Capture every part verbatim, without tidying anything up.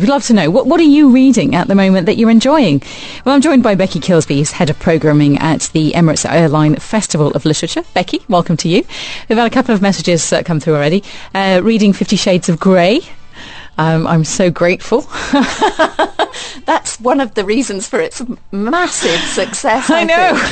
We'd love to know, what, what are you reading at the moment that you're enjoying? Well, I'm joined by Becky Kilsby, who's Head of Programming at the Emirates Airline Festival of Literature. Becky, welcome to you. We've had a couple of messages uh, come through already. Uh, reading Fifty Shades of Grey. Um, I'm so grateful. That's one of the reasons for its massive success. I, I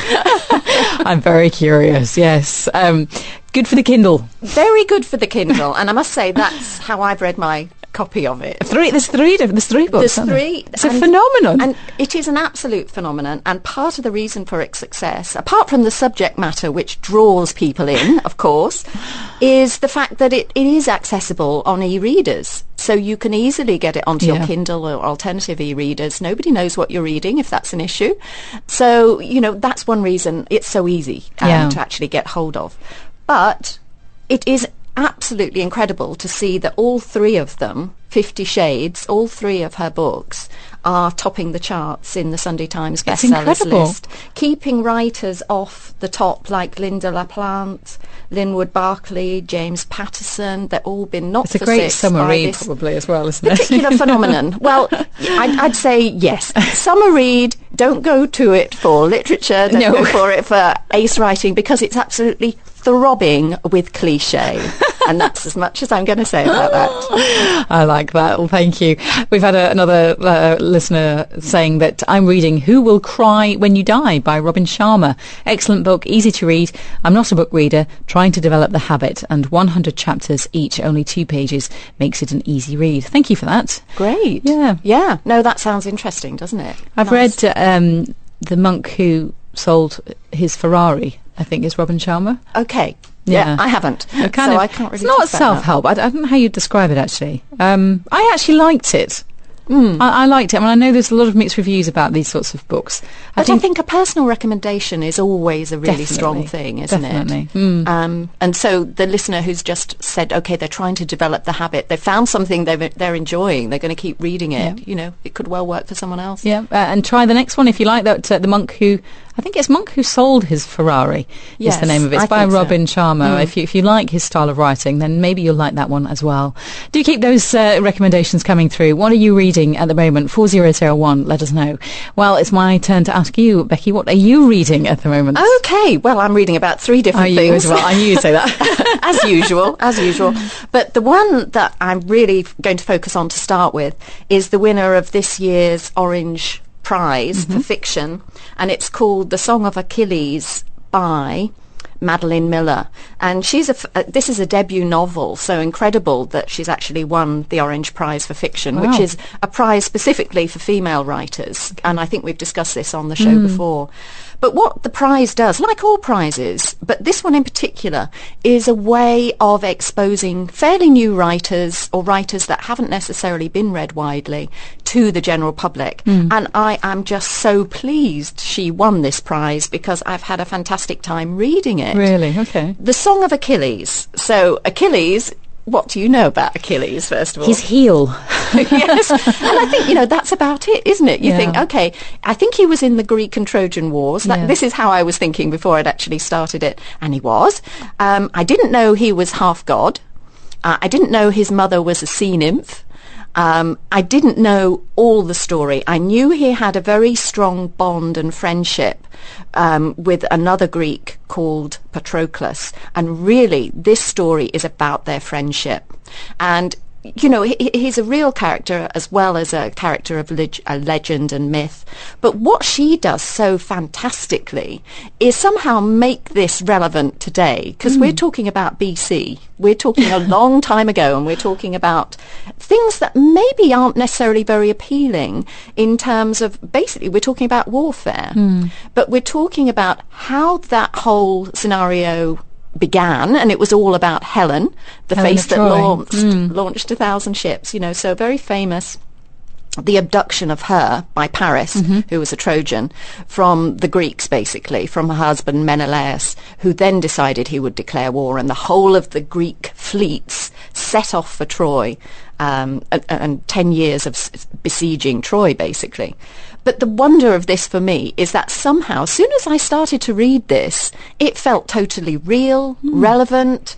know. I'm very curious, yes. Um, good for the Kindle. Very good for the Kindle. And I must say, that's how I've read my copy of it. Three, there's three, there's three books. There's three. It's a phenomenon. And it is an absolute phenomenon. And part of the reason for its success, apart from the subject matter, which draws people in, of course, is the fact that it, it is accessible on e-readers. So you can easily get it onto yeah. your Kindle or alternative e-readers. Nobody knows what you're reading if that's an issue. So, you know, that's one reason it's so easy um, yeah. to actually get hold of. But it is absolutely incredible to see that all three of them, Fifty Shades, all three of her books, are topping the charts in the Sunday Times bestsellers list, keeping writers off the top like Linda LaPlante, Linwood Barclay, James Patterson. They've all been knocked for six. It's a great summer read, probably, as well, isn't it? Particular phenomenon. Well, I'd, I'd say yes. Summer read, don't go to it for literature, don't no. go for it for ace writing, because it's absolutely throbbing with cliche. And that's as much as I'm going to say about that. I like that. Well, thank you. We've had a, another uh, listener saying that I'm reading Who Will Cry When You Die by Robin Sharma. Excellent book, easy to read. I'm not a book reader, trying to develop the habit, and one hundred chapters each, only two pages, makes it an easy read. Thank you for that. Great. Yeah. Yeah. No, that sounds interesting, doesn't it? I've nice. read um, The Monk Who Sold His Ferrari, I think is Robin Sharma. Okay. Yeah, yeah, I haven't. So, kind so of, I can't really. It's not self-help. I, I don't know how you'd describe it, actually. Um, I actually liked it. Mm. I, I liked it. I mean, I know there's a lot of mixed reviews about these sorts of books. I but think, I think a personal recommendation is always a really strong thing, isn't definitely. it? Mm. Um, and so the listener who's just said, okay, they're trying to develop the habit, they found something they're, they're enjoying, they're going to keep reading it, yeah. you know, it could well work for someone else. Yeah, uh, and try the next one if you like. That uh, The Monk Who... I think it's Monk Who Sold His Ferrari yes, is the name of it. It's I by Robin so. Sharma. Mm. If you if you like his style of writing, then maybe you'll like that one as well. Do keep those uh, recommendations coming through. What are you reading at the moment? four zero zero one, let us know. Well, it's my turn to ask you, Becky, what are you reading at the moment? Okay, well, I'm reading about three different are things. You as well? I knew you'd say that. As usual, as usual. But the one that I'm really going to focus on to start with is the winner of this year's Orange Prize mm-hmm. for fiction, and it's called The Song of Achilles by Madeline Miller. And she's a f- uh, this is a debut novel, so incredible that she's actually won the Orange Prize for fiction, wow. which is a prize specifically for female writers. Okay. And I think we've discussed this on the show mm. before. But what the prize does, like all prizes, but this one in particular, is a way of exposing fairly new writers or writers that haven't necessarily been read widely to the general public. Mm. And I am just so pleased she won this prize because I've had a fantastic time reading it. Really? Okay. The Song of Achilles. So Achilles... What do you know about Achilles, first of all? His heel. Yes. And I think, you know, that's about it, isn't it? You yeah. think, okay, I think he was in the Greek and Trojan Wars. That, yeah. This is how I was thinking before I'd actually started it. And he was. Um, I didn't know he was half god. Uh, I didn't know his mother was a sea nymph. Um, I didn't know all the story. I knew he had a very strong bond and friendship um, with another Greek called Patroclus. And really, this story is about their friendship. And you know, he, he's a real character as well as a character of leg- a legend and myth. But what she does so fantastically is somehow make this relevant today, because mm. we're talking about B C. We're talking a long time ago, and we're talking about things that maybe aren't necessarily very appealing in terms of, basically, we're talking about warfare. Mm. But we're talking about how that whole scenario began, and it was all about Helen, the Helen face that Troy. launched mm. launched a thousand ships, you know, so very famous. The abduction of her by Paris, mm-hmm. who was a Trojan, from the Greeks, basically, from her husband Menelaus, who then decided he would declare war, and the whole of the Greek fleets set off for Troy, um, and, and ten years of s- besieging Troy, basically. But the wonder of this for me is that somehow, as soon as I started to read this, it felt totally real, mm. relevant.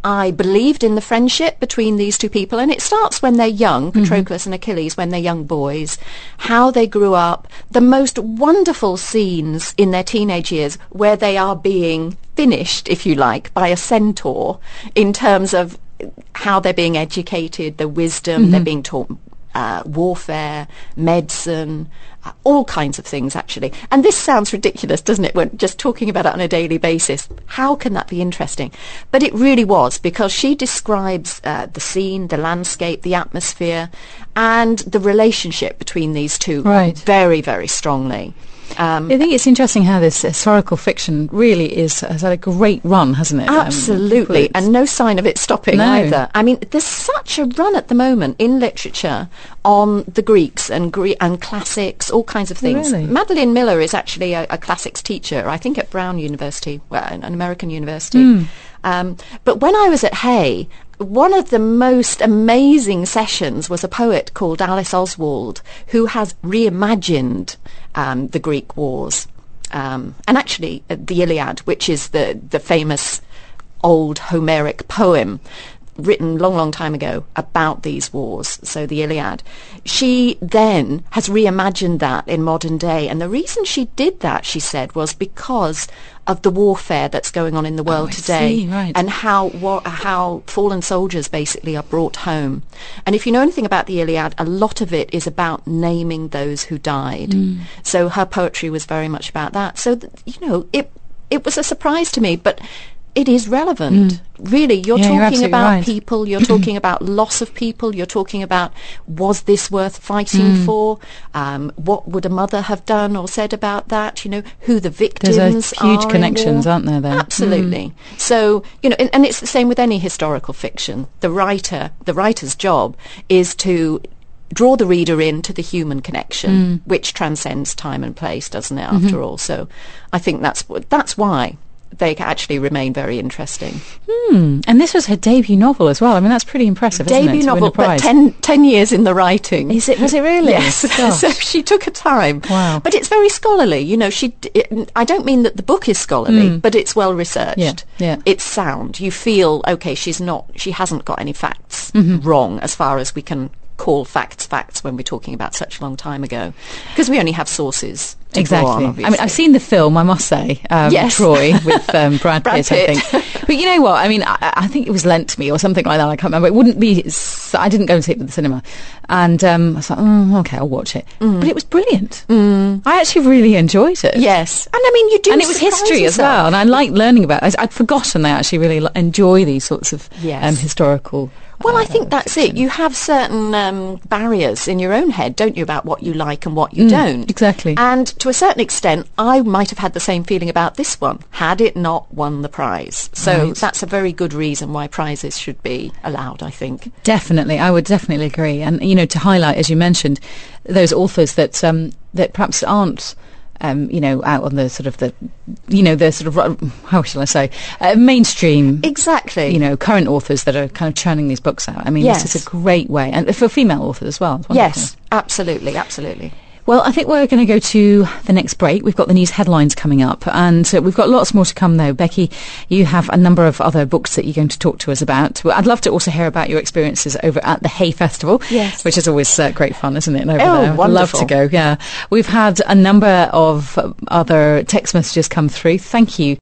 I believed in the friendship between these two people, and it starts when they're young, Patroclus mm-hmm. and Achilles, when they're young boys, how they grew up, the most wonderful scenes in their teenage years where they are being finished, if you like, by a centaur in terms of how they're being educated, the wisdom, mm-hmm. they're being taught uh, warfare, medicine, uh, all kinds of things, actually. And this sounds ridiculous, doesn't it, when just talking about it on a daily basis. How can that be interesting? But it really was, because she describes uh, the scene, the landscape, the atmosphere, and the relationship between these two right. very, very strongly. Um, I think it's interesting how this historical fiction really is has had a great run, hasn't it? Absolutely, um, and no sign of it stopping no. either. I mean, there's such a run at the moment in literature on the Greeks and Gre- and classics, all kinds of things. Really? Madeline Miller is actually a, a classics teacher, I think at Brown University, well, an American university. Mm. Um, but when I was at Hay, one of the most amazing sessions was a poet called Alice Oswald, who has reimagined um, the Greek wars. Um, and actually, uh, the Iliad, which is the, the famous old Homeric poem written long, long time ago about these wars, so the Iliad. She then has reimagined that in modern day. And the reason she did that, she said, was because of the warfare that's going on in the world oh, today, see, right. and how wa- how fallen soldiers basically are brought home. And if you know anything about the Iliad, a lot of it is about naming those who died. Mm. So her poetry was very much about that. So, th- you know, it it was a surprise to me, but it is relevant. Mm. Really, you're yeah, talking you're about right. people, you're talking about loss of people, you're talking about, was this worth fighting mm. for? Um, what would a mother have done or said about that? You know, who the victims are. There's a huge are connections, aren't there, there? Absolutely. Mm. So, you know, and, and it's the same with any historical fiction. The writer, the writer's job is to draw the reader into the human connection, mm. which transcends time and place, doesn't it, after mm-hmm. all? So I think that's that's why they actually remain very interesting. Hmm. And this was her debut novel as well. I mean, that's pretty impressive, isn't it? Debut novel, but ten, ten years in the writing. Is it? Was it really? Yes. So she took her time. Wow. But it's very scholarly. You know, she. It, I don't mean that the book is scholarly, mm. but it's well researched. Yeah. Yeah. It's sound. You feel, okay, she's not. She hasn't got any facts mm-hmm. wrong as far as we can call facts facts when we're talking about such a long time ago, because we only have sources to exactly draw on, I mean, I've seen the film, I must say, um, yes. Troy with um, Brad, Brad Pitt, Pitt. I think. But you know what, I mean, I, I think it was lent to me or something like that, I can't remember. It wouldn't be, I didn't go and see it at the cinema, and um, I was like, oh, okay, I'll watch it. Mm. But it was brilliant. Mm. I actually really enjoyed it. Yes. And I mean, you do and it was history yourself. as well, and I liked learning about it. I'd forgotten I actually really li- enjoy these sorts of yes. um, historical Well, uh, I think that's fiction. it. You have certain um, barriers in your own head, don't you, about what you like and what you mm, don't. Exactly. And to a certain extent, I might have had the same feeling about this one, had it not won the prize. So right. that's a very good reason why prizes should be allowed, I think. Definitely. I would definitely agree. And, you know, to highlight, as you mentioned, those authors that um, that perhaps aren't Um, you know, out on the sort of the, you know, the sort of, how shall I say, uh, mainstream. Exactly. You know, current authors that are kind of churning these books out. I mean, yes. this is a great way. And for female authors as well. Yes, absolutely, absolutely. Well, I think we're going to go to the next break. We've got the news headlines coming up, and uh, we've got lots more to come, though. Becky, you have a number of other books that you're going to talk to us about. Well, I'd love to also hear about your experiences over at the Hay Festival, yes. which is always uh, great fun, isn't it? Over oh, there. I'd wonderful. love to go, yeah. We've had a number of other text messages come through. Thank you